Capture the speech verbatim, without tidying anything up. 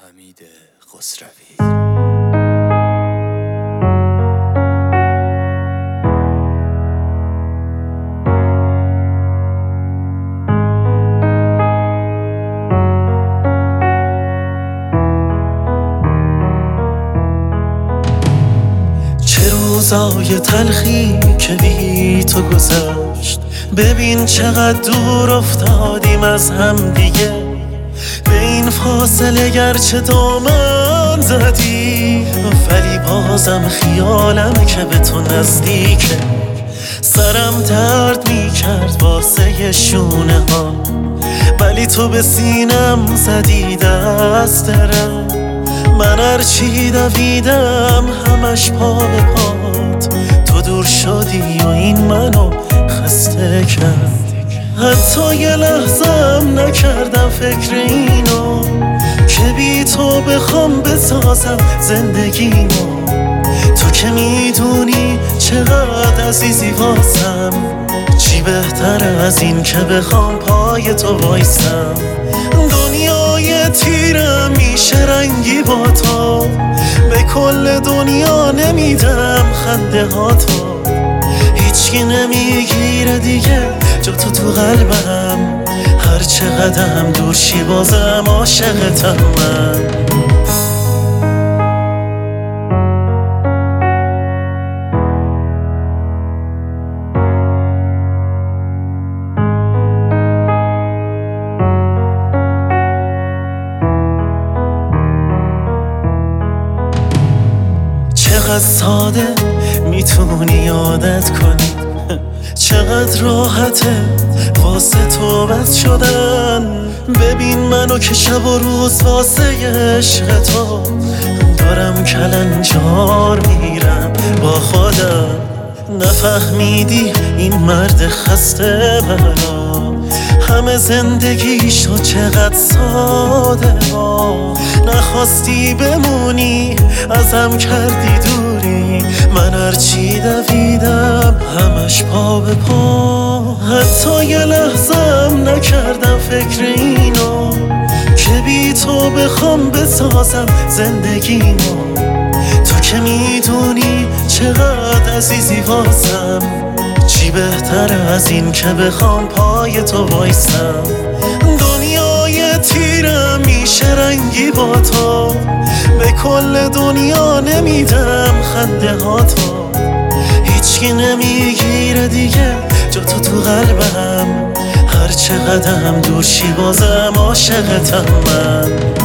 حمید خسروی. چه روزای تلخی که بی تو گذشت، ببین چقدر دور افتادیم از هم دیگه. به این فاصله گرچه دامن زدی، ولی بازم خیالم که به تو نزدیکه. سرم درد میکرد واسه شونه ها، ولی تو به سینم زدی دست درم. من هرچی دویدم همش پا به پات، تو دور شدی و این منو خسته کرد. حتی یه لحظم نکردم فکر اینو که بی تو بخوام بسازم زندگیمو. تو که میدونی چقدر عزیزی واسم، چی بهتر از این که بخوام پای تو وایسم. دنیای تیرم میشه رنگی با تو، به کل دنیا نمیدم خنده ها تو. هیچکی نمیگیره دیگه جا تو تو قلبم، هر چقدرم دور شی بازم عاشقتم من. چقدر ساده میتونی عادت کنی، چقدر راحته واسه تو بس شدن. ببین منو که شب و روز واسه عشق تو دارم کلنجار میرم با خودم. نفهمیدی این مرد خسته بلا، همه زندگیشو چقدر ساده ها. نخواستی بمونی ازم کردی دوری، من هرچی دویدم همش پا به پا. حتی یه لحظم نکردم فکر اینو که بی تو بخوام بسازم زندگیمو. تو که میدونی چقدر عزیزی واسم، چی بهتر از این که بخوام پای تو وایسم. دنیای تیرم میشه رنگی با تو، به کل دنیا نمیدم خنده ها تو. هیچکی نمیگیره دیگه جا تو تو قلبم، هر چقدرم دور شی بازم عاشقتم من.